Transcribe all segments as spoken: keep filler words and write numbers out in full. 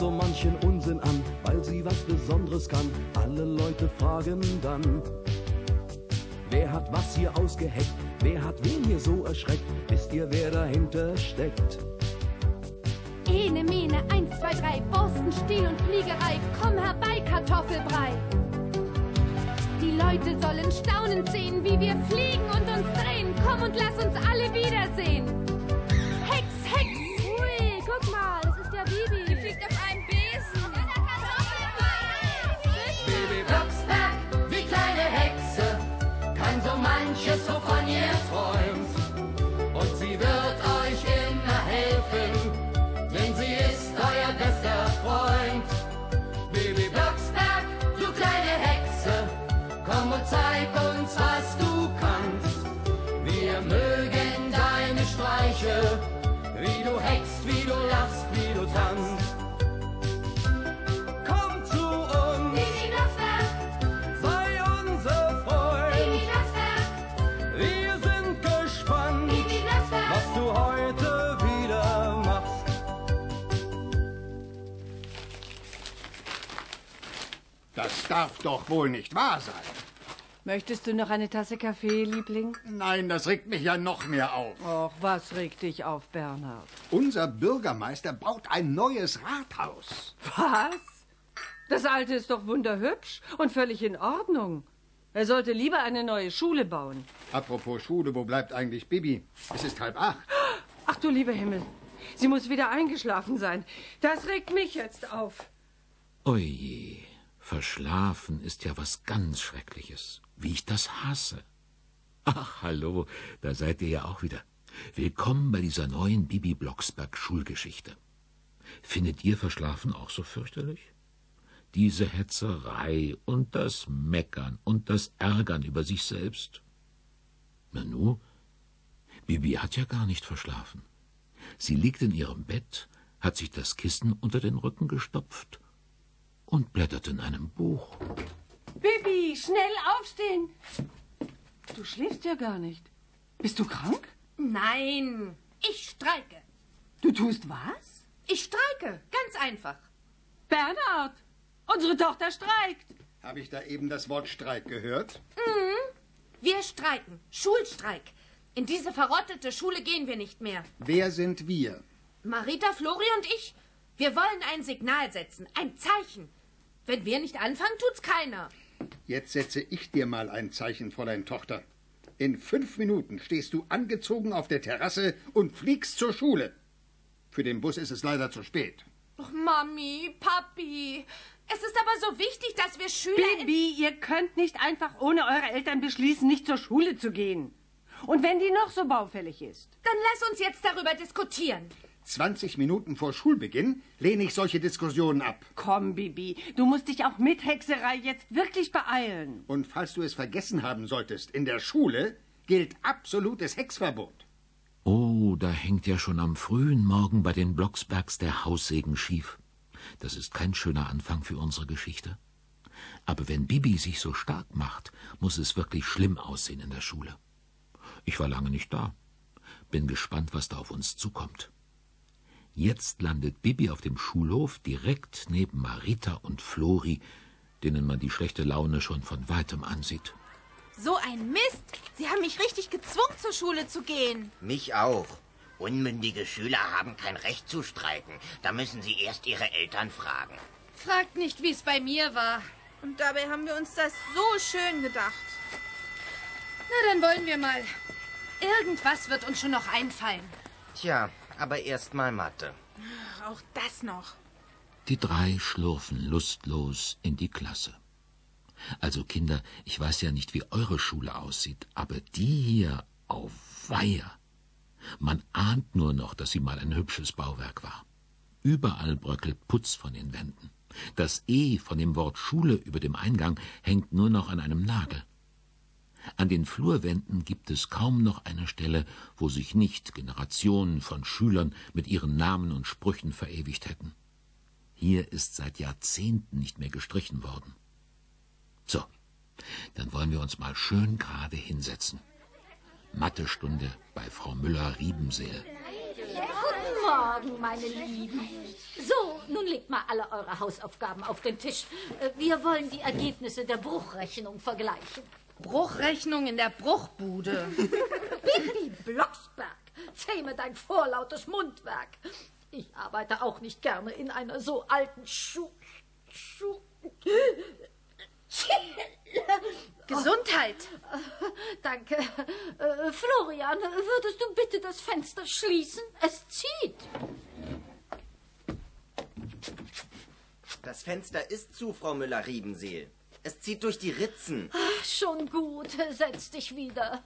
so manchen Unsinn an, weil sie was Besonderes kann. Alle Leute fragen dann, wer hat was hier ausgeheckt? Wer hat wen hier so erschreckt? Wisst ihr, wer dahinter steckt? Ene, Mene, eins, zwei, drei, Borsten, Stiel und Fliegerei. Komm herbei, Kartoffelbrei. Die Leute sollen staunend sehen, wie wir fliegen und uns drehen. Komm und lass uns alle wiedersehen. Hex, Hex! Ui, guck mal, das ist ja Bibi. Die fliegt auf einem Besen. Bibi Blocksberg, wie kleine Hexe, kann so manches, wovon ihr träumt. Und sie wird euch immer helfen, denn sie ist euer bester Freund. Bibi Blocksberg, du kleine Hexe, komm und zeig uns, was du kannst. Wir mögen deine Streiche, wie du hext, wie du lachst, wie du tanzt. Komm zu uns, Bibi Blocksberg, sei unser Freund. Bibi Blocksberg, Wir sind gespannt, Bibi Blocksberg. was du heute wieder machst. Das darf doch wohl nicht wahr sein. Möchtest du noch eine Tasse Kaffee, Liebling? Nein, das regt mich ja noch mehr auf. Och, was regt dich auf, Bernhard? Unser Bürgermeister baut ein neues Rathaus. Was? Das alte ist doch wunderhübsch und völlig in Ordnung. Er sollte lieber eine neue Schule bauen. Apropos Schule, wo bleibt eigentlich Bibi? Es ist halb acht. Ach du lieber Himmel, sie muss wieder eingeschlafen sein. Das regt mich jetzt auf. Oje, verschlafen ist ja was ganz Schreckliches. Wie ich das hasse. Ach, hallo, da seid ihr ja auch wieder. Willkommen bei dieser neuen Bibi Blocksberg Schulgeschichte. Findet ihr Verschlafen auch so fürchterlich? Diese Hetzerei und das Meckern und das Ärgern über sich selbst. Nanu, Bibi hat ja gar nicht verschlafen. Sie liegt in ihrem Bett, hat sich das Kissen unter den Rücken gestopft und blättert in einem Buch. Bibi, schnell aufstehen! Du schläfst ja gar nicht. Bist du krank? Nein, ich streike. Du tust was? Ich streike, ganz einfach. Bernhard, unsere Tochter streikt. Habe ich da eben das Wort Streik gehört? Wir streiken, Schulstreik. In diese verrottete Schule gehen wir nicht mehr. Wer sind wir? Marita, Flori und ich, wir wollen ein Signal setzen, ein Zeichen. Wenn wir nicht anfangen, tut's keiner. Jetzt setze ich dir mal ein Zeichen, Fräulein Tochter. In fünf Minuten stehst du angezogen auf der Terrasse und fliegst zur Schule. Für den Bus ist es leider zu spät. Och, Mami, Papi, es ist aber so wichtig, dass wir Schüler... Bibi, ihr könnt nicht einfach ohne eure Eltern beschließen, nicht zur Schule zu gehen. Und wenn die noch so baufällig ist? Dann lass uns jetzt darüber diskutieren. zwanzig Minuten vor Schulbeginn lehne ich solche Diskussionen ab. Komm, Bibi, du musst dich auch mit Hexerei jetzt wirklich beeilen. Und falls du es vergessen haben solltest, in der Schule gilt absolutes Hexverbot. Oh, da hängt ja schon am frühen Morgen bei den Blocksbergs der Haussegen schief. Das ist kein schöner Anfang für unsere Geschichte. Aber wenn Bibi sich so stark macht, muss es wirklich schlimm aussehen in der Schule. Ich war lange nicht da. Bin gespannt, was da auf uns zukommt. Jetzt landet Bibi auf dem Schulhof direkt neben Marita und Flori, denen man die schlechte Laune schon von weitem ansieht. So ein Mist! Sie haben mich richtig gezwungen, zur Schule zu gehen. Mich auch. Unmündige Schüler haben kein Recht zu streiken. Da müssen sie erst ihre Eltern fragen. Fragt nicht, wie es bei mir war. Und dabei haben wir uns das so schön gedacht. Na, dann wollen wir mal. Irgendwas wird uns schon noch einfallen. Tja, aber erst mal Mathe. Auch das noch. Die drei schlurfen lustlos in die Klasse. Also Kinder, ich weiß ja nicht, wie eure Schule aussieht, aber die hier, auweia. Man ahnt nur noch, dass sie mal ein hübsches Bauwerk war. Überall bröckelt Putz von den Wänden. Das E von dem Wort Schule über dem Eingang hängt nur noch an einem Nagel. An den Flurwänden gibt es kaum noch eine Stelle, wo sich nicht Generationen von Schülern mit ihren Namen und Sprüchen verewigt hätten. Hier ist seit Jahrzehnten nicht mehr gestrichen worden. So, dann wollen wir uns mal schön gerade hinsetzen. Mathestunde bei Frau Müller-Riebenseel. Guten Morgen, meine Lieben. So, nun legt mal alle eure Hausaufgaben auf den Tisch. Wir wollen die Ergebnisse der Bruchrechnung vergleichen. Bruchrechnung in der Bruchbude. Bibi Blocksberg, zähme dein vorlautes Mundwerk. Ich arbeite auch nicht gerne in einer so alten Schuh... Schuh... Gesundheit. Oh, danke. Äh, Florian, würdest du bitte das Fenster schließen? Es zieht. Das Fenster ist zu, Frau Müller-Riebenseel. Es zieht durch die Ritzen. Ach, schon gut. Setz dich wieder.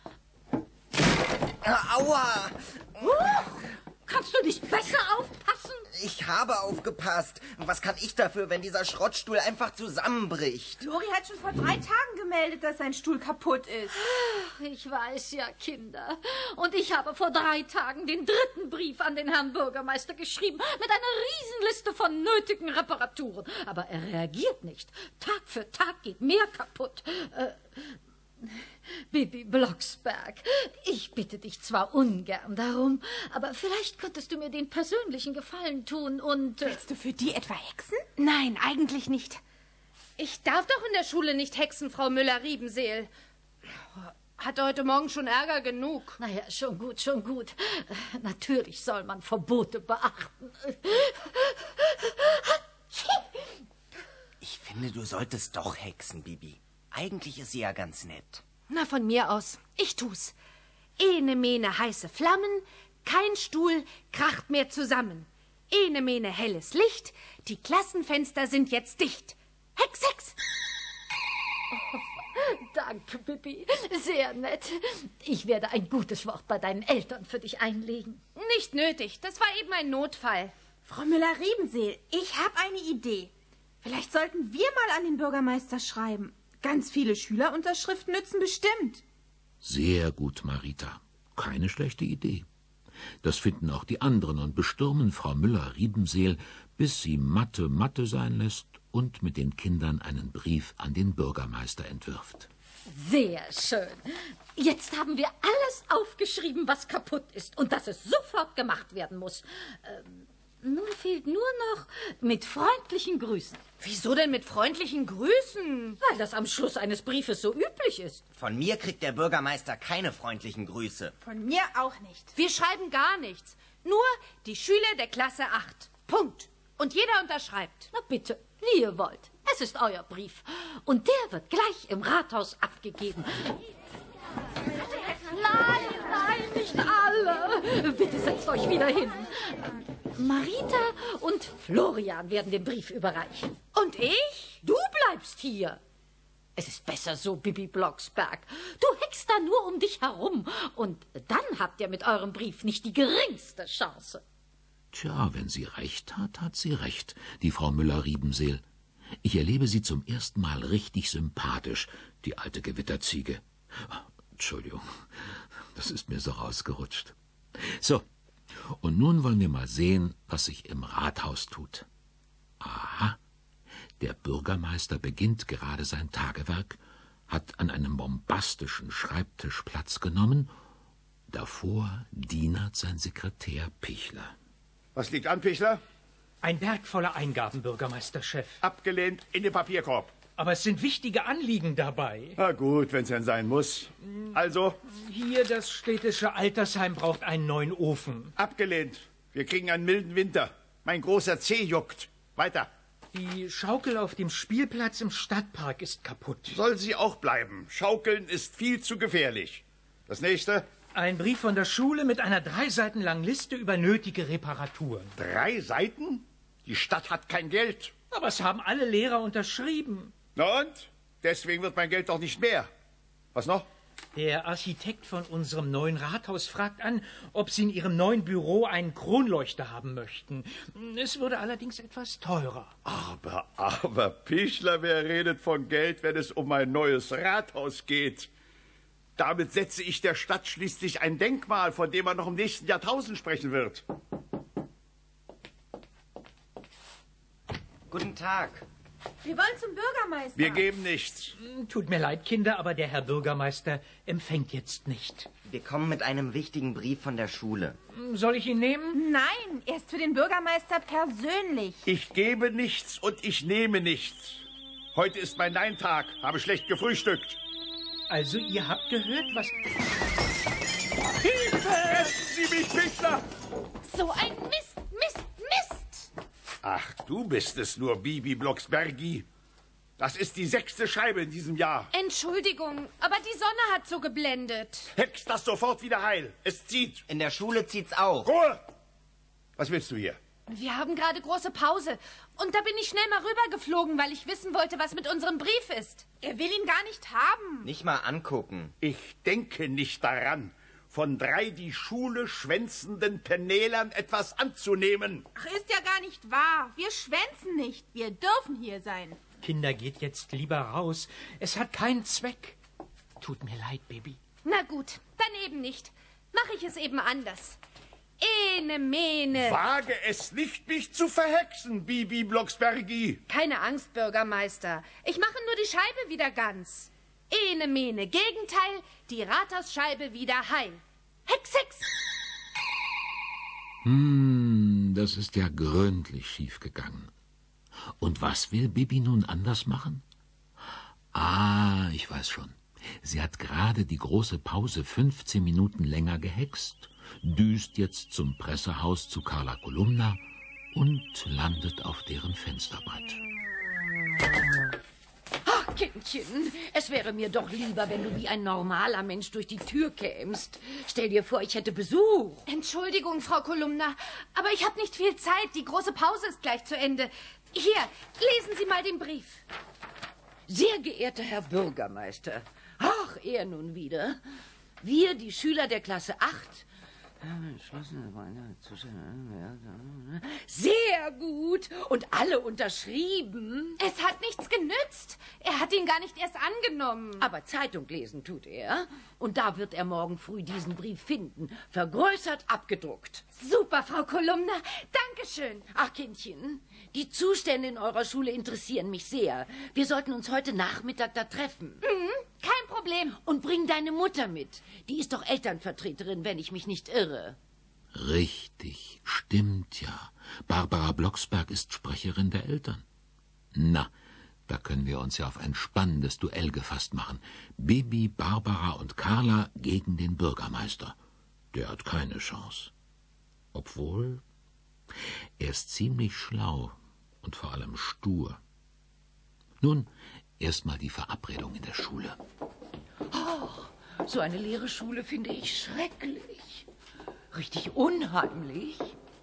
Aua! Huch, kannst du nicht besser aufpassen? Ich habe aufgepasst. Was kann ich dafür, wenn dieser Schrottstuhl einfach zusammenbricht? Lori hat schon vor drei Tagen gemeldet, dass sein Stuhl kaputt ist. Ach, ich weiß ja, Kinder. Und ich habe vor drei Tagen den dritten Brief an den Herrn Bürgermeister geschrieben, mit einer Riesenliste von nötigen Reparaturen. Aber er reagiert nicht. Tag für Tag geht mehr kaputt. Äh, Bibi Blocksberg, ich bitte dich zwar ungern darum, aber vielleicht könntest du mir den persönlichen Gefallen tun und... Willst du für die etwa hexen? Nein, eigentlich nicht. Ich darf doch in der Schule nicht hexen, Frau Müller-Riebenseel. Hatte heute Morgen schon Ärger genug. Naja, schon gut, schon gut. Natürlich soll man Verbote beachten. Ich finde, du solltest doch hexen, Bibi. Eigentlich ist sie ja ganz nett. Na, von mir aus. Ich tu's. Ene mene heiße Flammen, kein Stuhl kracht mehr zusammen. Ene mene helles Licht, die Klassenfenster sind jetzt dicht. Hex, Hex! Oh, danke, Bibi. Sehr nett. Ich werde ein gutes Wort bei deinen Eltern für dich einlegen. Nicht nötig. Das war eben ein Notfall. Frau Müller-Riebenseel, ich habe eine Idee. Vielleicht sollten wir mal an den Bürgermeister schreiben. Ganz viele Schülerunterschriften nützen bestimmt. Sehr gut, Marita. Keine schlechte Idee. Das finden auch die anderen und bestürmen Frau Müller-Riebenseel, bis sie Mathe Mathe sein lässt und mit den Kindern einen Brief an den Bürgermeister entwirft. Sehr schön. Jetzt haben wir alles aufgeschrieben, was kaputt ist und dass es sofort gemacht werden muss. Ähm, nun fehlt nur noch mit freundlichen Grüßen. Wieso denn mit freundlichen Grüßen? Weil das am Schluss eines Briefes so üblich ist. Von mir kriegt der Bürgermeister keine freundlichen Grüße. Von mir auch nicht. Wir schreiben gar nichts. Nur die Schüler der Klasse acht. Punkt. Und jeder unterschreibt. Na bitte, wie ihr wollt. Es ist euer Brief. Und der wird gleich im Rathaus abgegeben. Nein, nein, nicht alle. Bitte setzt euch wieder hin. Marita und Florian werden den Brief überreichen. Und ich? Du bleibst hier. Es ist besser so, Bibi Blocksberg. Du heckst da nur um dich herum. Und dann habt ihr mit eurem Brief nicht die geringste Chance. Tja, wenn sie recht hat, hat sie recht, die Frau Müller-Riebenseel. Ich erlebe sie zum ersten Mal richtig sympathisch, die alte Gewitterziege. Entschuldigung, das ist mir so rausgerutscht. So, und nun wollen wir mal sehen, was sich im Rathaus tut. Aha, der Bürgermeister beginnt gerade sein Tagewerk, hat an einem bombastischen Schreibtisch Platz genommen. Davor dienert sein Sekretär Pichler. Was liegt an, Pichler? Ein Berg voller Eingaben, Bürgermeisterchef. Abgelehnt in den Papierkorb. Aber es sind wichtige Anliegen dabei. Na gut, wenn es denn sein muss. Also? Hier, das städtische Altersheim braucht einen neuen Ofen. Abgelehnt. Wir kriegen einen milden Winter. Mein großer Zeh juckt. Weiter. Die Schaukel auf dem Spielplatz im Stadtpark ist kaputt. Soll sie auch bleiben. Schaukeln ist viel zu gefährlich. Das nächste? Ein Brief von der Schule mit einer drei Seiten langen Liste über nötige Reparaturen. Drei Seiten? Die Stadt hat kein Geld. Aber es haben alle Lehrer unterschrieben. Na und? Deswegen wird mein Geld doch nicht mehr. Was noch? Der Architekt von unserem neuen Rathaus fragt an, ob Sie in Ihrem neuen Büro einen Kronleuchter haben möchten. Es würde allerdings etwas teurer. Aber, aber, Pichler, wer redet von Geld, wenn es um ein neues Rathaus geht? Damit setze ich der Stadt schließlich ein Denkmal, von dem man noch im nächsten Jahrtausend sprechen wird. Guten Tag. Wir wollen zum Bürgermeister. Wir geben nichts. Tut mir leid, Kinder, aber der Herr Bürgermeister empfängt jetzt nicht. Wir kommen mit einem wichtigen Brief von der Schule. Soll ich ihn nehmen? Nein, er ist für den Bürgermeister persönlich. Ich gebe nichts und ich nehme nichts. Heute ist mein Nein-Tag, habe schlecht gefrühstückt. Also, ihr habt gehört, was... Hilfe! Retten Sie mich, Fischler! So ein Mist, Mist, Mist! Ach, du bist es nur, Bibi Blocksbergi. Das ist die sechste Scheibe in diesem Jahr. Entschuldigung, aber die Sonne hat so geblendet. Hex das sofort wieder heil. Es zieht. In der Schule zieht's auch. Ruhe! Was willst du hier? Wir haben gerade große Pause. Und da bin ich schnell mal rübergeflogen, weil ich wissen wollte, was mit unserem Brief ist. Er will ihn gar nicht haben. Nicht mal angucken. Ich denke nicht daran, von drei die Schule schwänzenden Penelern etwas anzunehmen. Ach, ist ja gar nicht wahr. Wir schwänzen nicht. Wir dürfen hier sein. Kinder, geht jetzt lieber raus. Es hat keinen Zweck. Tut mir leid, Baby. Na gut, dann eben nicht. Mache ich es eben anders. Ene, mene. Wage es nicht, mich zu verhexen, Bibi Blocksbergi. Keine Angst, Bürgermeister. Ich mache nur die Scheibe wieder ganz. Ene, mene, Gegenteil, die Rathausscheibe wieder heil. Hex, Hex! Hm, das ist ja gründlich schiefgegangen. Und was will Bibi nun anders machen? Ah, ich weiß schon. Sie hat gerade die große Pause fünfzehn Minuten länger gehext, düst jetzt zum Pressehaus zu Carla Kolumna und landet auf deren Fensterbrett. Ach, Kindchen, es wäre mir doch lieber, wenn du wie ein normaler Mensch durch die Tür kämst. Stell dir vor, ich hätte Besuch. Entschuldigung, Frau Kolumna, aber ich habe nicht viel Zeit. Die große Pause ist gleich zu Ende. Hier, lesen Sie mal den Brief. Sehr geehrter Herr Bürgermeister, ach, er nun wieder. Wir, die Schüler der Klasse acht, sehr gut. Und alle unterschrieben. Es hat nichts genützt. Er hat ihn gar nicht erst angenommen. Aber Zeitung lesen tut er. Und da wird er morgen früh diesen Brief finden. Vergrößert, abgedruckt. Super, Frau Kolumna. Dankeschön. Ach, Kindchen, die Zustände in eurer Schule interessieren mich sehr. Wir sollten uns heute Nachmittag da treffen. Mhm, kein Problem. Und bring deine Mutter mit. Die ist doch Elternvertreterin, wenn ich mich nicht irre. Richtig, stimmt ja. Barbara Blocksberg ist Sprecherin der Eltern. Na, da können wir uns ja auf ein spannendes Duell gefasst machen. Bibi, Barbara und Carla gegen den Bürgermeister. Der hat keine Chance. Obwohl, er ist ziemlich schlau und vor allem stur. Nun, erstmal die Verabredung in der Schule. Oh, so eine leere Schule finde ich schrecklich. Richtig unheimlich.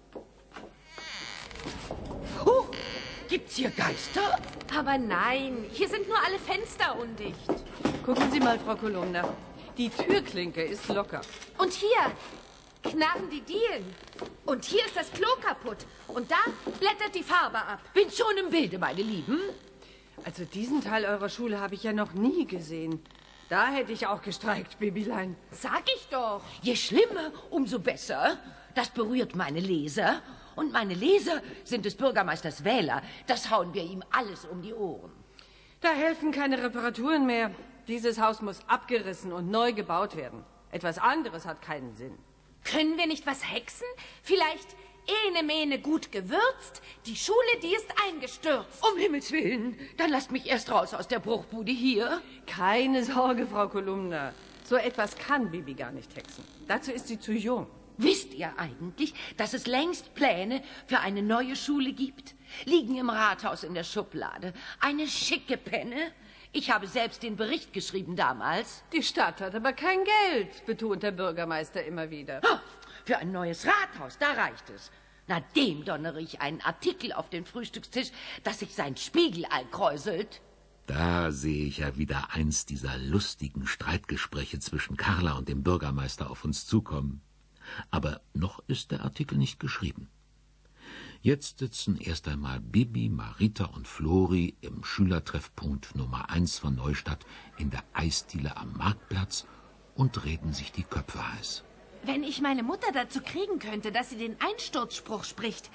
Oh, gibt's hier Geister? Aber nein, hier sind nur alle Fenster undicht. Gucken Sie mal, Frau Kolumna. Die Türklinke ist locker. Und hier knarren die Dielen. Und hier ist das Klo kaputt. Und da blättert die Farbe ab. Bin schon im Bilde, meine Lieben. Also diesen Teil eurer Schule habe ich ja noch nie gesehen. Da hätte ich auch gestreikt, Babylein. Sag ich doch. Je schlimmer, umso besser. Das berührt meine Leser. Und meine Leser sind des Bürgermeisters Wähler. Das hauen wir ihm alles um die Ohren. Da helfen keine Reparaturen mehr. Dieses Haus muss abgerissen und neu gebaut werden. Etwas anderes hat keinen Sinn. Können wir nicht was hexen? Vielleicht ene mene gut gewürzt. Die Schule, die ist eingestürzt. Um Himmels Willen, dann lasst mich erst raus aus der Bruchbude hier. Keine Sorge, Frau Kolumna. So etwas kann Bibi gar nicht hexen. Dazu ist sie zu jung. Wisst ihr eigentlich, dass es längst Pläne für eine neue Schule gibt? Liegen im Rathaus in der Schublade. Eine schicke Penne. Ich habe selbst den Bericht geschrieben damals. Die Stadt hat aber kein Geld, betont der Bürgermeister immer wieder. Oh, für ein neues Rathaus, da reicht es. Na, dem donnere ich einen Artikel auf den Frühstückstisch, dass sich sein Spiegelei kräuselt. Da sehe ich ja wieder eins dieser lustigen Streitgespräche zwischen Carla und dem Bürgermeister auf uns zukommen. Aber noch ist der Artikel nicht geschrieben. Jetzt sitzen erst einmal Bibi, Marita und Flori im Schülertreffpunkt Nummer eins von Neustadt in der Eisdiele am Marktplatz und reden sich die Köpfe heiß. Wenn ich meine Mutter dazu kriegen könnte, dass sie den Einsturzspruch spricht,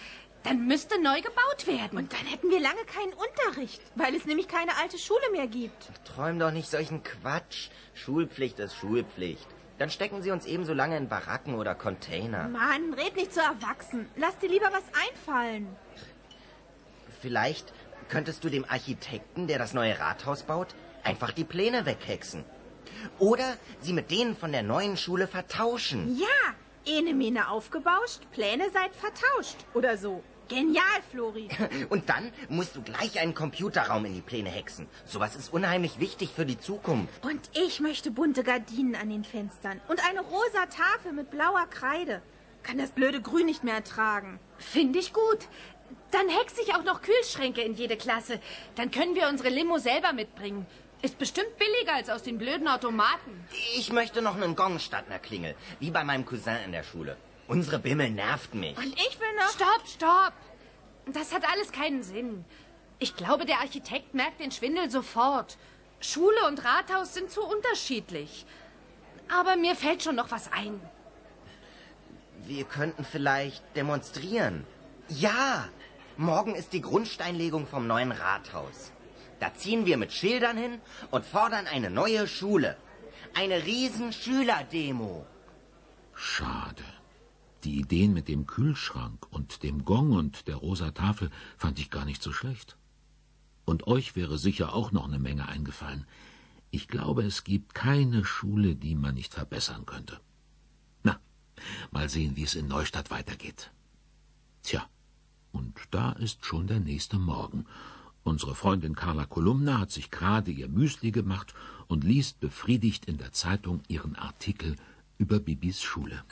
Dann müsste neu gebaut werden. Und dann hätten wir lange keinen Unterricht, weil es nämlich keine alte Schule mehr gibt. Träum doch nicht solchen Quatsch. Schulpflicht ist Schulpflicht. Dann stecken Sie uns ebenso lange in Baracken oder Container. Mann, red nicht so erwachsen. Lass dir lieber was einfallen. Vielleicht könntest du dem Architekten, der das neue Rathaus baut, einfach die Pläne weghexen. Oder sie mit denen von der neuen Schule vertauschen. Ja, ene mene aufgebauscht, Pläne seid vertauscht. Oder so. Genial, Flori. Und dann musst du gleich einen Computerraum in die Pläne hexen. Sowas ist unheimlich wichtig für die Zukunft. Und ich möchte bunte Gardinen an den Fenstern. Und eine rosa Tafel mit blauer Kreide. Kann das blöde Grün nicht mehr ertragen. Finde ich gut. Dann hexe ich auch noch Kühlschränke in jede Klasse. Dann können wir unsere Limo selber mitbringen. Ist bestimmt billiger als aus den blöden Automaten. Ich möchte noch einen Gong statt einer Klingel. Wie bei meinem Cousin in der Schule. Unsere Bimmel nervt mich. Und ich will noch... Stopp, stopp. Das hat alles keinen Sinn. Ich glaube, der Architekt merkt den Schwindel sofort. Schule und Rathaus sind zu unterschiedlich. Aber mir fällt schon noch was ein. Wir könnten vielleicht demonstrieren. Ja, morgen ist die Grundsteinlegung vom neuen Rathaus. Da ziehen wir mit Schildern hin und fordern eine neue Schule. Eine riesen Schülerdemo. Schade. Die Ideen mit dem Kühlschrank und dem Gong und der rosa Tafel fand ich gar nicht so schlecht. Und euch wäre sicher auch noch eine Menge eingefallen. Ich glaube, es gibt keine Schule, die man nicht verbessern könnte. Na, mal sehen, wie es in Neustadt weitergeht. Tja, und da ist schon der nächste Morgen. Unsere Freundin Carla Kolumna hat sich gerade ihr Müsli gemacht und liest befriedigt in der Zeitung ihren Artikel über Bibis Schule.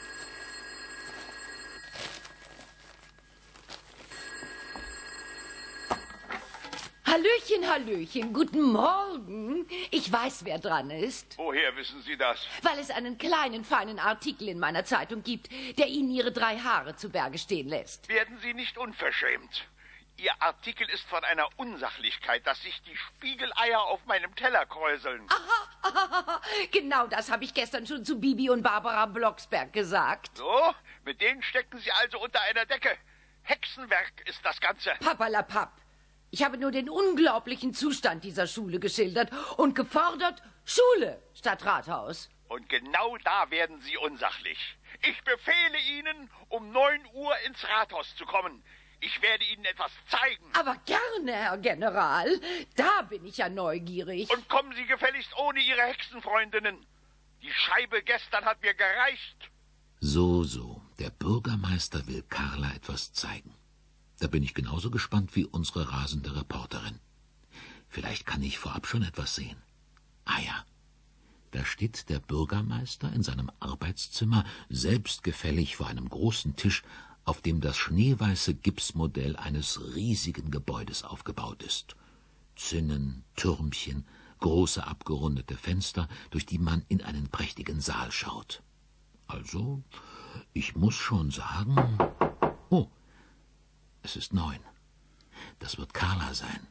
Hallöchen, Hallöchen, guten Morgen. Ich weiß, wer dran ist. Woher wissen Sie das? Weil es einen kleinen, feinen Artikel in meiner Zeitung gibt, der Ihnen Ihre drei Haare zu Berge stehen lässt. Werden Sie nicht unverschämt. Ihr Artikel ist von einer Unsachlichkeit, dass sich die Spiegeleier auf meinem Teller kräuseln. Aha, aha, genau das habe ich gestern schon zu Bibi und Barbara Blocksberg gesagt. So, mit denen stecken Sie also unter einer Decke. Hexenwerk ist das Ganze. Papperlapapp. Ich habe nur den unglaublichen Zustand dieser Schule geschildert und gefordert, Schule statt Rathaus. Und genau da werden Sie unsachlich. Ich befehle Ihnen, um neun Uhr ins Rathaus zu kommen. Ich werde Ihnen etwas zeigen. Aber gerne, Herr General. Da bin ich ja neugierig. Und kommen Sie gefälligst ohne Ihre Hexenfreundinnen. Die Scheibe gestern hat mir gereicht. So, so. Der Bürgermeister will Carla etwas zeigen. Da bin ich genauso gespannt wie unsere rasende Reporterin. Vielleicht kann ich vorab schon etwas sehen. Ah ja, da steht der Bürgermeister in seinem Arbeitszimmer selbstgefällig vor einem großen Tisch, auf dem das schneeweiße Gipsmodell eines riesigen Gebäudes aufgebaut ist. Zinnen, Türmchen, große abgerundete Fenster, durch die man in einen prächtigen Saal schaut. Also, ich muss schon sagen... Oh, es ist neun. Das wird Carla sein.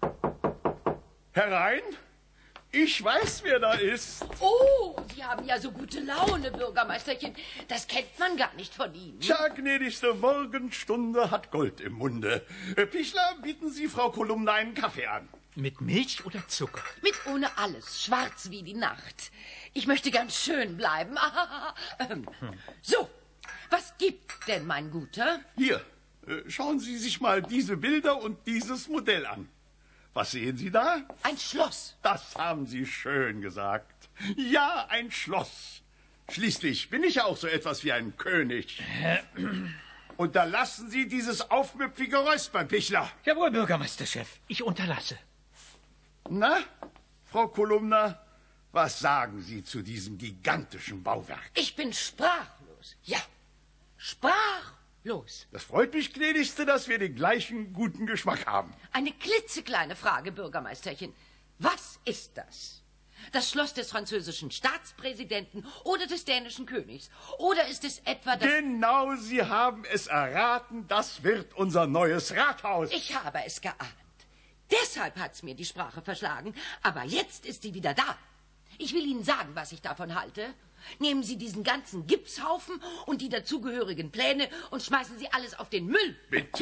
Herein? Ich weiß, wer da ist. Oh, Sie haben ja so gute Laune, Bürgermeisterchen. Das kennt man gar nicht von Ihnen. Tja, gnädigste Morgenstunde hat Gold im Munde. Pichler, bieten Sie Frau Kolumna einen Kaffee an. Mit Milch oder Zucker? Mit ohne alles, schwarz wie die Nacht. Ich möchte ganz schön bleiben. So, was gibt denn mein Guter? Hier, schauen Sie sich mal diese Bilder und dieses Modell an. Was sehen Sie da? Ein Schloss. Das haben Sie schön gesagt. Ja, ein Schloss. Schließlich bin ich ja auch so etwas wie ein König. Unterlassen Sie dieses aufmüpfige Räuspern, Pichler. Jawohl, Bürgermeisterchef. Ich unterlasse. Na, Frau Kolumna, was sagen Sie zu diesem gigantischen Bauwerk? Ich bin sprachlos. Ja, sprachlos. Los. Das freut mich, gnädigste, dass wir den gleichen guten Geschmack haben. Eine klitzekleine Frage, Bürgermeisterchen. Was ist das? Das Schloss des französischen Staatspräsidenten oder des dänischen Königs? Oder ist es etwa das... Genau, Sie haben es erraten. Das wird unser neues Rathaus. Ich habe es geahnt. Deshalb hat's mir die Sprache verschlagen. Aber jetzt ist sie wieder da. Ich will Ihnen sagen, was ich davon halte. Nehmen Sie diesen ganzen Gipshaufen und die dazugehörigen Pläne und schmeißen Sie alles auf den Müll. Bitte?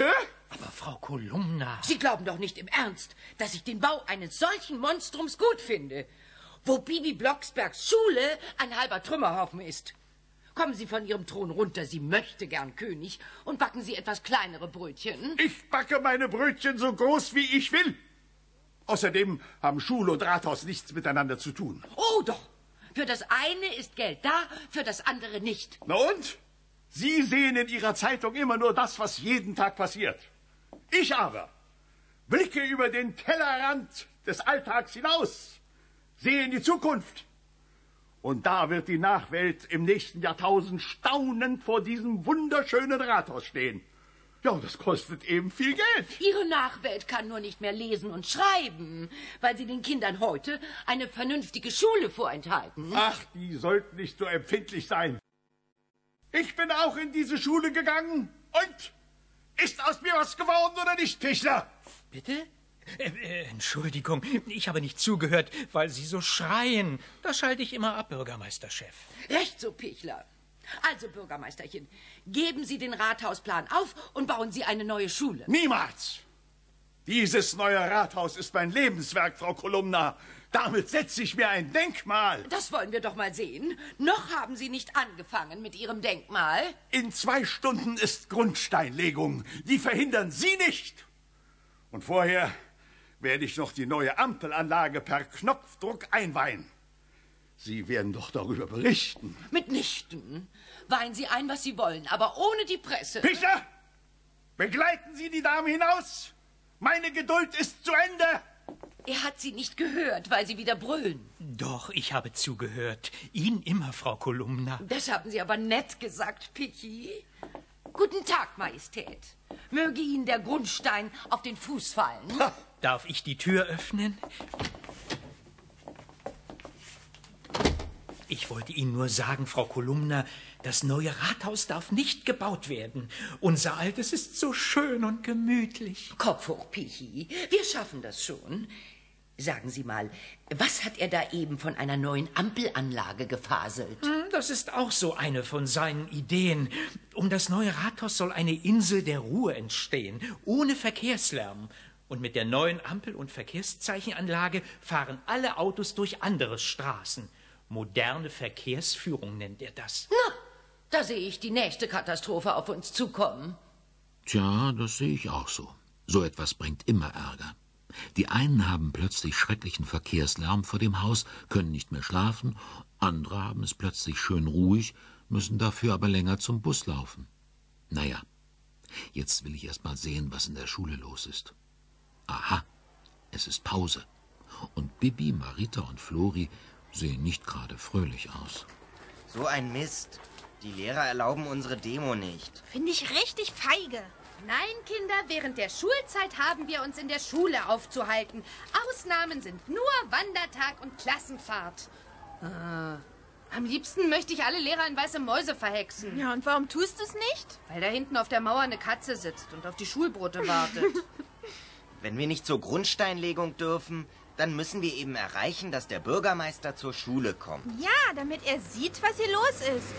Aber Frau Kolumna... Sie glauben doch nicht im Ernst, dass ich den Bau eines solchen Monstrums gut finde, wo Bibi Blocksbergs Schule ein halber Trümmerhaufen ist. Kommen Sie von Ihrem Thron runter, Sie möchte gern König, und backen Sie etwas kleinere Brötchen. Ich backe meine Brötchen so groß, wie ich will. Außerdem haben Schule und Rathaus nichts miteinander zu tun. Oh doch, für das eine ist Geld da, für das andere nicht. Na und? Sie sehen in Ihrer Zeitung immer nur das, was jeden Tag passiert. Ich aber blicke über den Tellerrand des Alltags hinaus, sehe in die Zukunft. Und da wird die Nachwelt im nächsten Jahrtausend staunend vor diesem wunderschönen Rathaus stehen. Ja, und das kostet eben viel Geld. Ihre Nachwelt kann nur nicht mehr lesen und schreiben, weil Sie den Kindern heute eine vernünftige Schule vorenthalten. Ach, die sollten nicht so empfindlich sein. Ich bin auch in diese Schule gegangen. Und? Ist aus mir was geworden oder nicht, Pichler? Bitte? Äh, äh, Entschuldigung, ich habe nicht zugehört, weil Sie so schreien. Das schalte ich immer ab, Bürgermeisterchef. Recht so, Pichler. Also, Bürgermeisterchen, geben Sie den Rathausplan auf und bauen Sie eine neue Schule. Niemals! Dieses neue Rathaus ist mein Lebenswerk, Frau Kolumna. Damit setze ich mir ein Denkmal. Das wollen wir doch mal sehen. Noch haben Sie nicht angefangen mit Ihrem Denkmal. In zwei Stunden ist Grundsteinlegung. Die verhindern Sie nicht. Und vorher werde ich noch die neue Ampelanlage per Knopfdruck einweihen. Sie werden doch darüber berichten. Mitnichten. Weihen Sie ein, was Sie wollen, aber ohne die Presse. Pichler! Begleiten Sie die Dame hinaus! Meine Geduld ist zu Ende! Er hat Sie nicht gehört, weil Sie wieder brüllen. Doch, ich habe zugehört. Ihnen immer, Frau Kolumna. Das haben Sie aber nett gesagt, Pichi. Guten Tag, Majestät. Möge Ihnen der Grundstein auf den Fuß fallen. Ha. Darf ich die Tür öffnen? Ich wollte Ihnen nur sagen, Frau Kolumna, das neue Rathaus darf nicht gebaut werden. Unser altes ist so schön und gemütlich. Kopf hoch, Pichi. Wir schaffen das schon. Sagen Sie mal, was hat er da eben von einer neuen Ampelanlage gefaselt? Das ist auch so eine von seinen Ideen. Um das neue Rathaus soll eine Insel der Ruhe entstehen, ohne Verkehrslärm. Und mit der neuen Ampel- und Verkehrszeichenanlage fahren alle Autos durch andere Straßen. Moderne Verkehrsführung nennt er das. Na, da sehe ich die nächste Katastrophe auf uns zukommen. Tja, das sehe ich auch so. So etwas bringt immer Ärger. Die einen haben plötzlich schrecklichen Verkehrslärm vor dem Haus, können nicht mehr schlafen. Andere haben es plötzlich schön ruhig, müssen dafür aber länger zum Bus laufen. Naja, jetzt will ich erst mal sehen, was in der Schule los ist. Aha, es ist Pause. Und Bibi, Marita und Flori sehen nicht gerade fröhlich aus. So ein Mist. Die Lehrer erlauben unsere Demo nicht. Finde ich richtig feige. Nein, Kinder, während der Schulzeit haben wir uns in der Schule aufzuhalten. Ausnahmen sind nur Wandertag und Klassenfahrt. Ah, am liebsten möchte ich alle Lehrer in weiße Mäuse verhexen. Ja, und warum tust du es nicht? Weil da hinten auf der Mauer eine Katze sitzt und auf die Schulbrote wartet. Wenn wir nicht zur Grundsteinlegung dürfen, dann müssen wir eben erreichen, dass der Bürgermeister zur Schule kommt. Ja, damit er sieht, was hier los ist.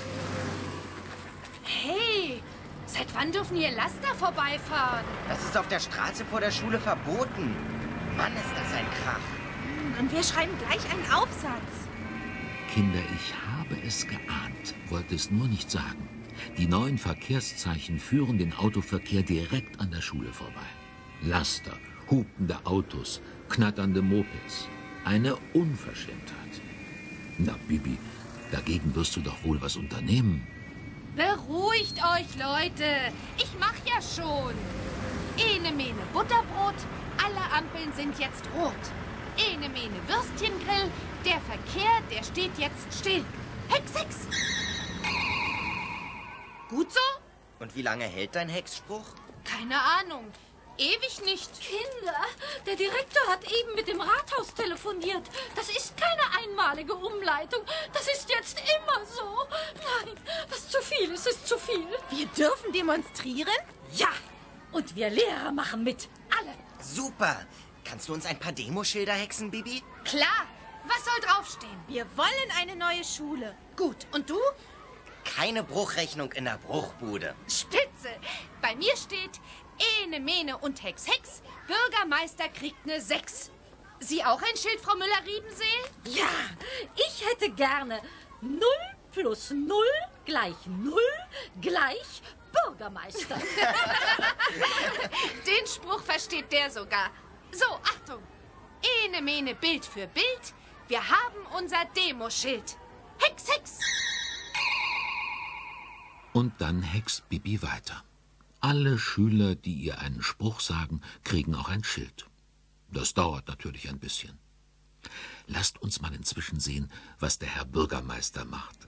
Hey, seit wann dürfen hier Laster vorbeifahren? Das ist auf der Straße vor der Schule verboten. Mann, ist das ein Krach. Und wir schreiben gleich einen Aufsatz. Kinder, ich habe es geahnt, wollte es nur nicht sagen. Die neuen Verkehrszeichen führen den Autoverkehr direkt an der Schule vorbei. Laster, hupende Autos, knatternde Mopeds. Eine Unverschämtheit. Na, Bibi, dagegen wirst du doch wohl was unternehmen. Beruhigt euch, Leute. Ich mach ja schon. Ene Mene Butterbrot, alle Ampeln sind jetzt rot. Ene Mene Würstchengrill, der Verkehr, der steht jetzt still. Hex, Hex. Gut so? Und wie lange hält dein Hexspruch? Keine Ahnung. Ewig nicht. Kinder, der Direktor hat eben mit dem Rathaus telefoniert. Das ist keine einmalige Umleitung. Das ist jetzt immer so. Nein, was zu viel ist, ist zu viel. Wir dürfen demonstrieren? Ja, und wir Lehrer machen mit. Alle. Super. Kannst du uns ein paar Demoschilder hexen, Bibi? Klar. Was soll draufstehen? Wir wollen eine neue Schule. Gut. Und du? Keine Bruchrechnung in der Bruchbude. Spitze. Bei mir steht, Ene, Mene und Hex, Hex. Bürgermeister kriegt ne Sechs. Sie auch ein Schild, Frau Müller-Riebenseel? Ja, ich hätte gerne null plus null gleich null gleich Bürgermeister. Den Spruch versteht der sogar. So, Achtung. Ene, Mene, Bild für Bild. Wir haben unser Demoschild. Hex, Hex. Und dann hext Bibi weiter. Alle Schüler, die ihr einen Spruch sagen, kriegen auch ein Schild. Das dauert natürlich ein bisschen. Lasst uns mal inzwischen sehen, was der Herr Bürgermeister macht.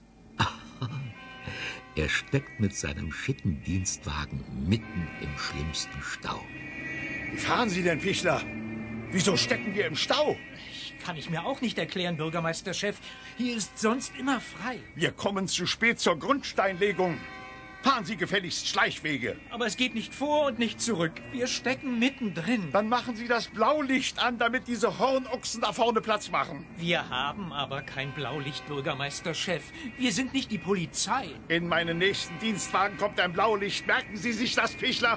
Er steckt mit seinem schicken Dienstwagen mitten im schlimmsten Stau. Wie fahren Sie denn, Pichler? Wieso stecken wir im Stau? Kann ich mir auch nicht erklären, Bürgermeisterchef. Hier ist sonst immer frei. Wir kommen zu spät zur Grundsteinlegung. Fahren Sie gefälligst Schleichwege. Aber es geht nicht vor und nicht zurück. Wir stecken mittendrin. Dann machen Sie das Blaulicht an, damit diese Hornochsen da vorne Platz machen. Wir haben aber kein Blaulicht, Bürgermeisterchef. Wir sind nicht die Polizei. In meinen nächsten Dienstwagen kommt ein Blaulicht. Merken Sie sich das, Pichler?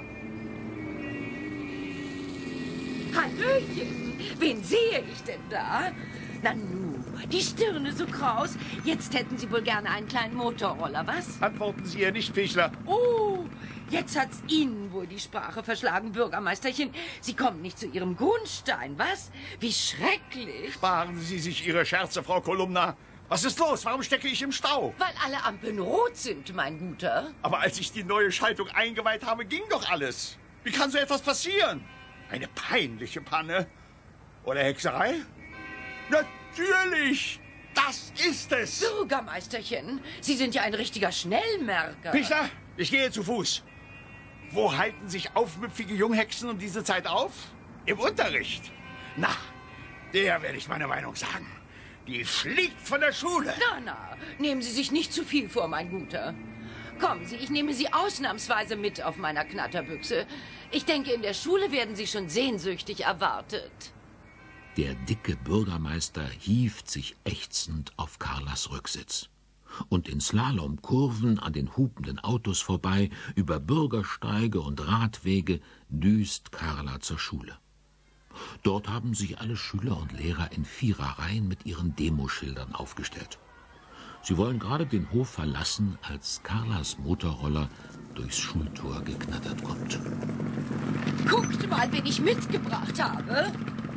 Hallöchen, wen sehe ich denn da? Nanu, die Stirne so kraus. Jetzt hätten Sie wohl gerne einen kleinen Motorroller, was? Antworten Sie ihr nicht, Pichler. Oh, jetzt hat's Ihnen wohl die Sprache verschlagen, Bürgermeisterchen. Sie kommen nicht zu Ihrem Grundstein, was? Wie schrecklich. Sparen Sie sich Ihre Scherze, Frau Kolumna. Was ist los? Warum stecke ich im Stau? Weil alle Ampeln rot sind, mein Guter. Aber als ich die neue Schaltung eingeweiht habe, ging doch alles. Wie kann so etwas passieren? Eine peinliche Panne. Oder Hexerei? Natürlich! Das ist es! Bürgermeisterchen, Sie sind ja ein richtiger Schnellmerker. Pichler, ich gehe zu Fuß. Wo halten sich aufmüpfige Junghexen um diese Zeit auf? Im Unterricht. Na, der werde ich meine Meinung sagen. Die fliegt von der Schule. Na, na, nehmen Sie sich nicht zu viel vor, mein Guter. Kommen Sie, ich nehme Sie ausnahmsweise mit auf meiner Knatterbüchse. Ich denke, in der Schule werden Sie schon sehnsüchtig erwartet. Der dicke Bürgermeister hieft sich ächzend auf Carlas Rücksitz. Und in Slalomkurven an den hupenden Autos vorbei, über Bürgersteige und Radwege, düst Carla zur Schule. Dort haben sich alle Schüler und Lehrer in Viererreihen mit ihren Demoschildern aufgestellt. Sie wollen gerade den Hof verlassen, als Carlas Motorroller durchs Schultor geknattert kommt. Guckt mal, wen ich mitgebracht habe.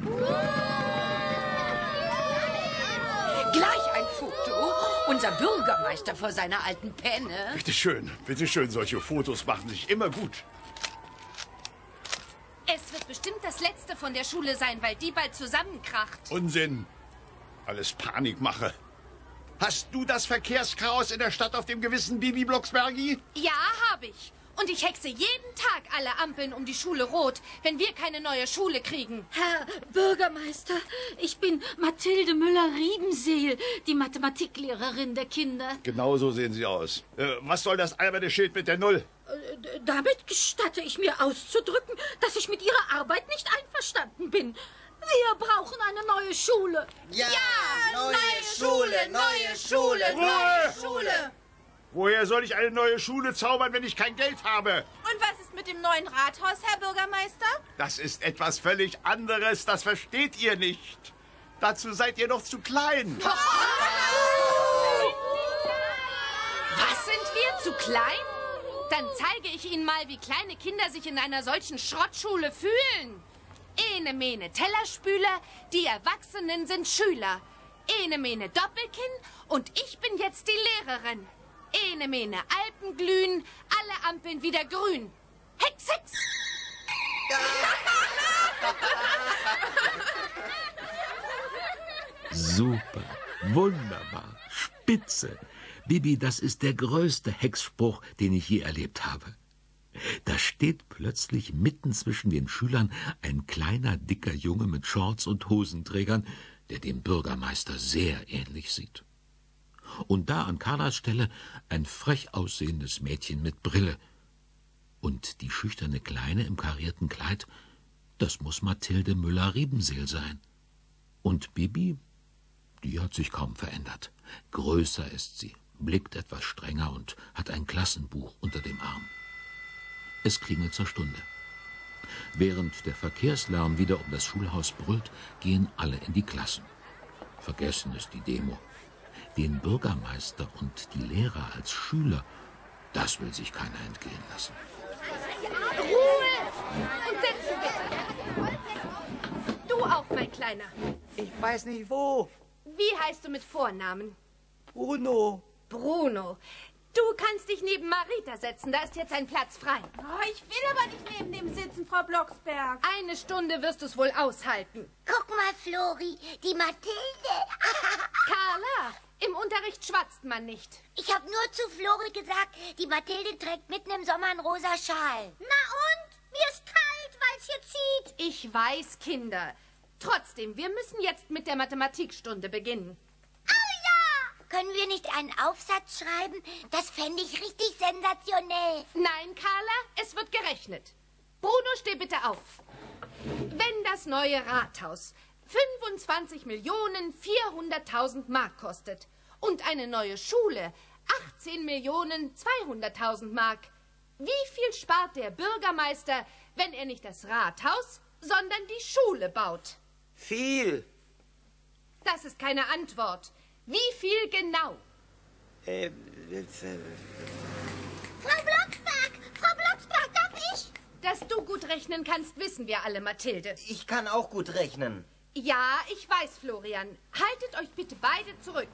Gleich ein Foto. Unser Bürgermeister vor seiner alten Penne. Bitte schön, bitte schön. Solche Fotos machen sich immer gut. Es wird bestimmt das letzte von der Schule sein, weil die bald zusammenkracht. Unsinn. Alles Panikmache. Hast du das Verkehrschaos in der Stadt auf dem Gewissen, Bibi Blocksbergi? Ja, habe ich. Und ich hexe jeden Tag alle Ampeln um die Schule rot, wenn wir keine neue Schule kriegen. Herr Bürgermeister, ich bin Mathilde Müller-Riebenseel, die Mathematiklehrerin der Kinder. Genau so sehen Sie aus. Äh, was soll das alberne Schild mit der Null? Äh, damit gestatte ich mir auszudrücken, dass ich mit Ihrer Arbeit nicht einverstanden bin. Wir brauchen eine neue Schule. Ja, ja neue, neue Schule, Schule, neue Schule, Ruhe! neue Schule. Woher soll ich eine neue Schule zaubern, wenn ich kein Geld habe? Und was ist mit dem neuen Rathaus, Herr Bürgermeister? Das ist etwas völlig anderes, das versteht ihr nicht. Dazu seid ihr noch zu klein. Was, sind wir zu klein? Dann zeige ich Ihnen mal, wie kleine Kinder sich in einer solchen Schrottschule fühlen. Ene Mene Tellerspüler, die Erwachsenen sind Schüler. Ene Mene Doppelkinn und ich bin jetzt die Lehrerin. Ene Mene Alpenglühen, alle Ampeln wieder grün. Hex, Hex! Super, wunderbar, spitze. Bibi, das ist der größte Hexspruch, den ich je erlebt habe. Da steht plötzlich mitten zwischen den Schülern ein kleiner, dicker Junge mit Shorts und Hosenträgern, der dem Bürgermeister sehr ähnlich sieht. Und da an Carlas Stelle ein frech aussehendes Mädchen mit Brille. Und die schüchterne Kleine im karierten Kleid, das muss Mathilde Müller-Riebenseel sein. Und Bibi, die hat sich kaum verändert. Größer ist sie, blickt etwas strenger und hat ein Klassenbuch unter dem Arm. Es klingelt zur Stunde. Während der Verkehrslärm wieder um das Schulhaus brüllt, gehen alle in die Klassen. Vergessen ist die Demo. Den Bürgermeister und die Lehrer als Schüler, das will sich keiner entgehen lassen. Ruhe! Und sitzen bitte. Du auch, mein Kleiner. Ich weiß nicht wo. Wie heißt du mit Vornamen? Bruno. Bruno. Du kannst dich neben Marita setzen, da ist jetzt ein Platz frei. Oh, ich will aber nicht neben dem sitzen, Frau Blocksberg. Eine Stunde wirst du es wohl aushalten. Guck mal, Flori, die Mathilde. Carla, im Unterricht schwatzt man nicht. Ich habe nur zu Flori gesagt, die Mathilde trägt mitten im Sommer einen rosa Schal. Na und? Mir ist kalt, weil es hier zieht. Ich weiß, Kinder. Trotzdem, wir müssen jetzt mit der Mathematikstunde beginnen. Können wir nicht einen Aufsatz schreiben? Das fände ich richtig sensationell. Nein, Carla, es wird gerechnet. Bruno, steh bitte auf. Wenn das neue Rathaus fünfundzwanzig Millionen vierhunderttausend Mark kostet und eine neue Schule achtzehn Millionen zweihunderttausend Mark, wie viel spart der Bürgermeister, wenn er nicht das Rathaus, sondern die Schule baut? Viel. Das ist keine Antwort. Wie viel genau? Äh, das, äh... Frau Blocksberg! Frau Blocksberg, darf ich? Dass du gut rechnen kannst, wissen wir alle, Mathilde. Ich kann auch gut rechnen. Ja, ich weiß, Florian. Haltet euch bitte beide zurück.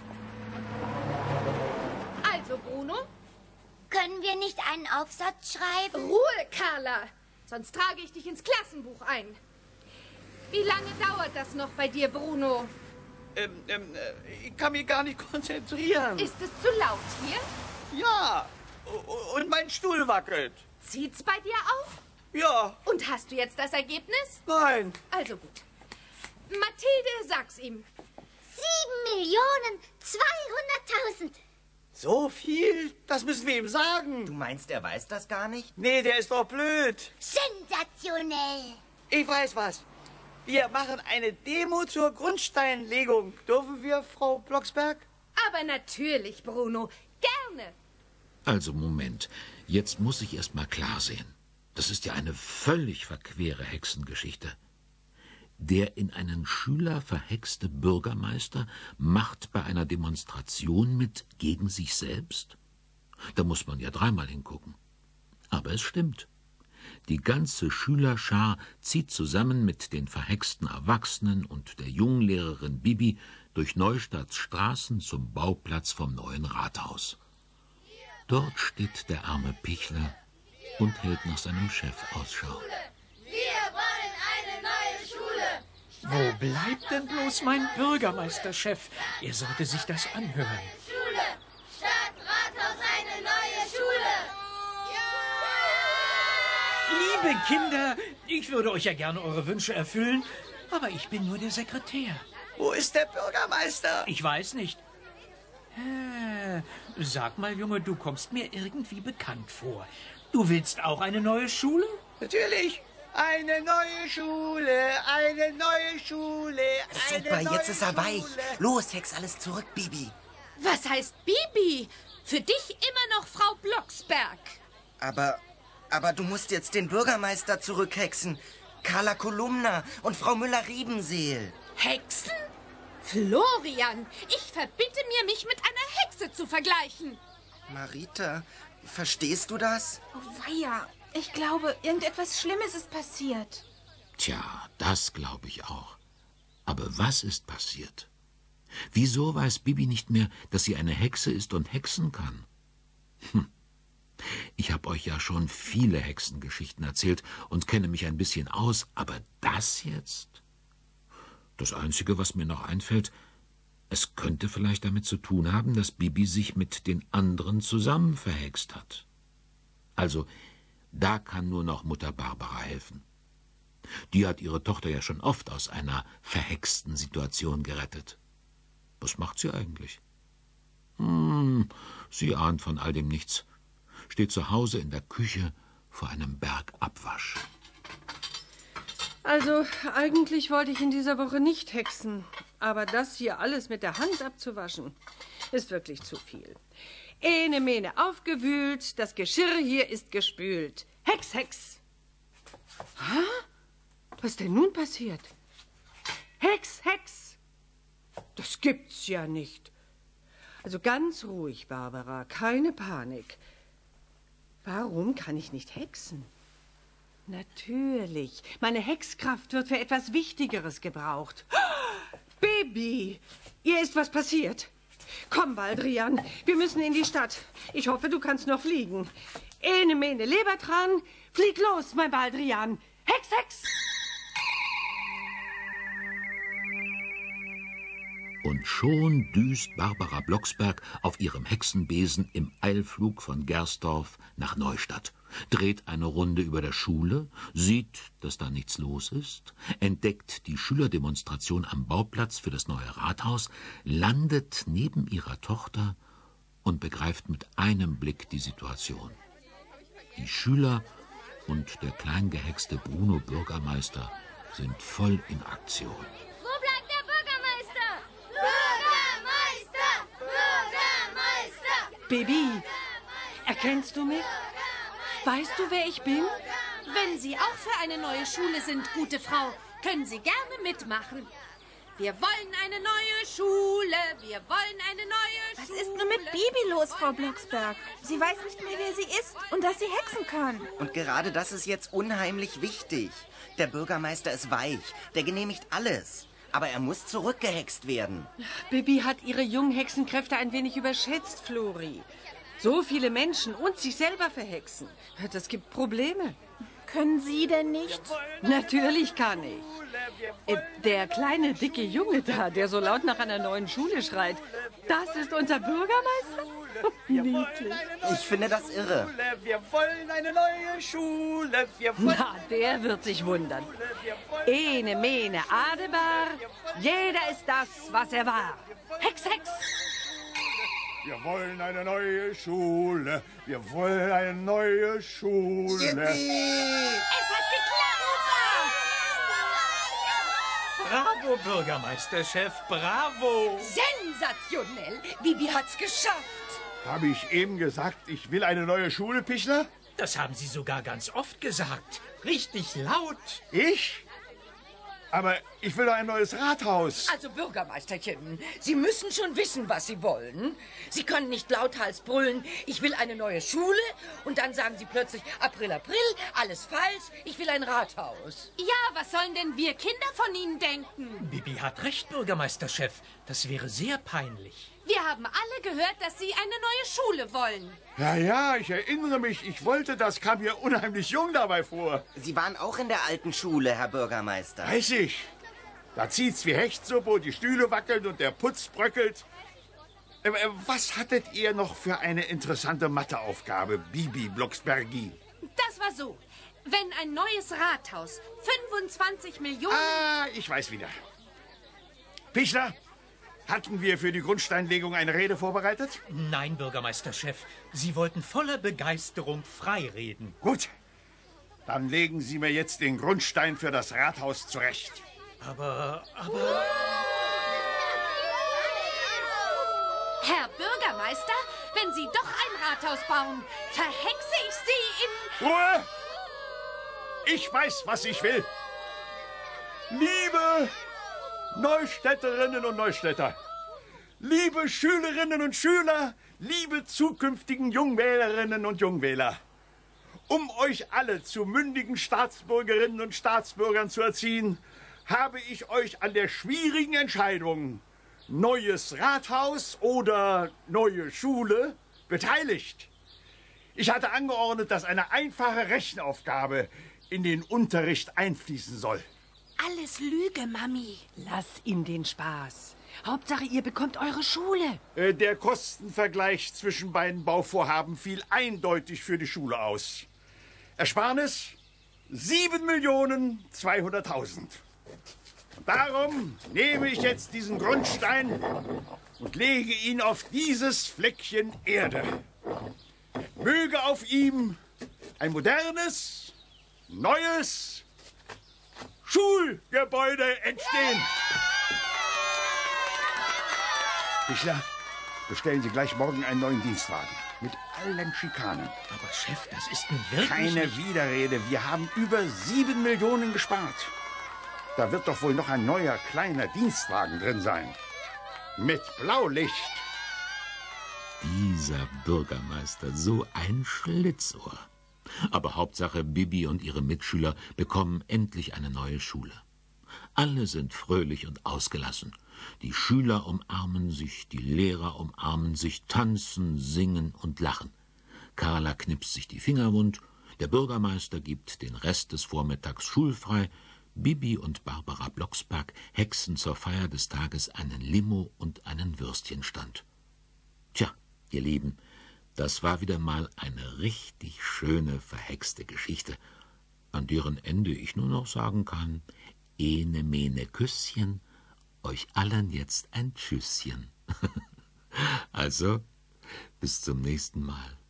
Also, Bruno? Können wir nicht einen Aufsatz schreiben? Ruhe, Carla! Sonst trage ich dich ins Klassenbuch ein. Wie lange dauert das noch bei dir, Bruno? Ähm, ähm, ich kann mich gar nicht konzentrieren. Ist es zu laut hier? Ja. Und mein Stuhl wackelt. Zieht's bei dir auf? Ja. Und hast du jetzt das Ergebnis? Nein. Also gut. Mathilde, sag's ihm. Sieben Millionen zweihunderttausend. So viel? Das müssen wir ihm sagen. Du meinst, er weiß das gar nicht? Nee, der ist doch blöd. Sensationell. Ich weiß was. Wir machen eine Demo zur Grundsteinlegung. Dürfen wir, Frau Blocksberg? Aber natürlich, Bruno. Gerne. Also Moment, jetzt muss ich erst mal klar sehen. Das ist ja eine völlig verquere Hexengeschichte. Der in einen Schüler verhexte Bürgermeister macht bei einer Demonstration mit gegen sich selbst? Da muss man ja dreimal hingucken. Aber es stimmt. Die ganze Schülerschar zieht zusammen mit den verhexten Erwachsenen und der Junglehrerin Bibi durch Neustadts Straßen zum Bauplatz vom neuen Rathaus. Dort steht der arme Pichler und hält nach seinem Chef Ausschau. Wir wollen eine neue Schule. Wo bleibt denn bloß mein Bürgermeisterchef? Er sollte sich das anhören. Schule. Stadt, Rathaus, eine neue Schule. Liebe Kinder, ich würde euch ja gerne eure Wünsche erfüllen, aber ich bin nur der Sekretär. Wo ist der Bürgermeister? Ich weiß nicht. Äh, sag mal, Junge, du kommst mir irgendwie bekannt vor. Du willst auch eine neue Schule? Natürlich. Eine neue Schule, eine neue Schule, eine Super, neue jetzt ist er Schule. weich. Los, hex alles zurück, Bibi. Was heißt Bibi? Für dich immer noch Frau Blocksberg. Aber, aber du musst jetzt den Bürgermeister zurückhexen. Carla Kolumna und Frau Müller-Riebenseel. Hexen? Florian, ich verbitte mir, mich mit einer Hexe zu vergleichen. Marita, verstehst du das? Oh weia, ich glaube, irgendetwas Schlimmes ist passiert. Tja, das glaube ich auch. Aber was ist passiert? Wieso weiß Bibi nicht mehr, dass sie eine Hexe ist und hexen kann? Hm. Ich habe euch ja schon viele Hexengeschichten erzählt und kenne mich ein bisschen aus, aber das jetzt? Das Einzige, was mir noch einfällt, es könnte vielleicht damit zu tun haben, dass Bibi sich mit den anderen zusammen verhext hat. Also, da kann nur noch Mutter Barbara helfen. Die hat ihre Tochter ja schon oft aus einer verhexten Situation gerettet. Was macht sie eigentlich? Hm, sie ahnt von all dem nichts. Steht zu Hause in der Küche vor einem Berg Abwasch. Also, eigentlich wollte ich in dieser Woche nicht hexen. Aber das hier alles mit der Hand abzuwaschen, ist wirklich zu viel. Ene Mene aufgewühlt, das Geschirr hier ist gespült. Hex, Hex! Ha? Was ist denn nun passiert? Hex, Hex! Das gibt's ja nicht. Also ganz ruhig, Barbara, keine Panik. Warum kann ich nicht hexen? Natürlich, meine Hexkraft wird für etwas Wichtigeres gebraucht. Baby, ihr ist was passiert. Komm, Baldrian, wir müssen in die Stadt. Ich hoffe, du kannst noch fliegen. Ene, mene, Leber dran. Flieg los, mein Baldrian. Hex, Hex! Und schon düst Barbara Blocksberg auf ihrem Hexenbesen im Eilflug von Gersdorf nach Neustadt, dreht eine Runde über der Schule, sieht, dass da nichts los ist, entdeckt die Schülerdemonstration am Bauplatz für das neue Rathaus, landet neben ihrer Tochter und begreift mit einem Blick die Situation. Die Schüler und der kleingehexte Bruno Bürgermeister sind voll in Aktion. Baby, erkennst du mich? Weißt du, wer ich bin? Wenn Sie auch für eine neue Schule sind, gute Frau, können Sie gerne mitmachen. Wir wollen eine neue Schule, wir wollen eine neue Was Schule. ist nur mit Bibi los, Frau Blocksberg? Sie weiß nicht mehr, wer sie ist und dass sie hexen kann. Und gerade das ist jetzt unheimlich wichtig. Der Bürgermeister ist weich, der genehmigt alles. Aber er muss zurückgehext werden. Bibi hat ihre jungen Hexenkräfte ein wenig überschätzt, Flori. So viele Menschen und sich selber verhexen. Das gibt Probleme. Können Sie denn nicht? Natürlich kann ich. Äh, Der kleine, dicke Junge da, der so laut nach einer neuen Schule schreit, das ist unser Bürgermeister? Niedlich. Ich finde das irre. Wir wollen eine neue Schule. Wir wollen Na, der wird sich wundern. Ene, mene, Adebar, jeder ist das, was er war. Hex, Hex! Wir wollen eine neue Schule. Wir wollen eine neue Schule. Es hat geklappt! Bravo, Bürgermeisterchef, bravo! Sensationell! Bibi hat's geschafft! Habe ich eben gesagt, ich will eine neue Schule, Pichler? Das haben Sie sogar ganz oft gesagt. Richtig laut. Ich? Aber ich will doch ein neues Rathaus. Also, Bürgermeisterchen, Sie müssen schon wissen, was Sie wollen. Sie können nicht lauthals brüllen, ich will eine neue Schule, und dann sagen Sie plötzlich, April, April, alles falsch, ich will ein Rathaus. Ja, was sollen denn wir Kinder von Ihnen denken? Bibi hat recht, Bürgermeisterchef. Das wäre sehr peinlich. Wir haben alle gehört, dass Sie eine neue Schule wollen. Ja, ja, ich erinnere mich. Ich wollte das, kam mir unheimlich jung dabei vor. Sie waren auch in der alten Schule, Herr Bürgermeister. Weiß ich. Da zieht's wie Hechtsuppe und die Stühle wackeln und der Putz bröckelt. Äh, äh, was hattet ihr noch für eine interessante Matheaufgabe, Bibi Blocksbergi? Das war so. Wenn ein neues Rathaus fünfundzwanzig Millionen... Ah, ich weiß wieder. Pichler, hatten wir für die Grundsteinlegung eine Rede vorbereitet? Nein, Bürgermeisterchef. Sie wollten voller Begeisterung frei reden. Gut. Dann legen Sie mir jetzt den Grundstein für das Rathaus zurecht. Aber, aber... Herr Bürgermeister, wenn Sie doch ein Rathaus bauen, verhexe ich Sie in... Ruhe! Ich weiß, was ich will. Liebe Neustädterinnen und Neustädter, liebe Schülerinnen und Schüler, liebe zukünftigen Jungwählerinnen und Jungwähler, um euch alle zu mündigen Staatsbürgerinnen und Staatsbürgern zu erziehen, habe ich euch an der schwierigen Entscheidung neues Rathaus oder neue Schule beteiligt. Ich hatte angeordnet, dass eine einfache Rechenaufgabe in den Unterricht einfließen soll. Alles Lüge, Mami. Lass ihm den Spaß. Hauptsache, ihr bekommt eure Schule. Äh, Der Kostenvergleich zwischen beiden Bauvorhaben fiel eindeutig für die Schule aus. Ersparnis sieben Millionen zweihunderttausend. Darum nehme ich jetzt diesen Grundstein und lege ihn auf dieses Fleckchen Erde. Möge auf ihm ein modernes, neues Schulgebäude entstehen. Pichler, bestellen Sie gleich morgen einen neuen Dienstwagen. Mit allen Schikanen. Aber Chef, das ist nun wirklich Keine nicht... Widerrede. Wir haben über sieben Millionen gespart. Da wird doch wohl noch ein neuer, kleiner Dienstwagen drin sein. Mit Blaulicht. Dieser Bürgermeister, so ein Schlitzohr. Aber Hauptsache, Bibi und ihre Mitschüler bekommen endlich eine neue Schule. Alle sind fröhlich und ausgelassen. Die Schüler umarmen sich, die Lehrer umarmen sich, tanzen, singen und lachen. Carla knipst sich die Finger wund, der Bürgermeister gibt den Rest des Vormittags schulfrei, Bibi und Barbara Blocksberg hexen zur Feier des Tages einen Limo und einen Würstchenstand. Tja, ihr Lieben, das war wieder mal eine richtig schöne, verhexte Geschichte, an deren Ende ich nur noch sagen kann, ene mene Küsschen, euch allen jetzt ein Tschüsschen. Also, bis zum nächsten Mal.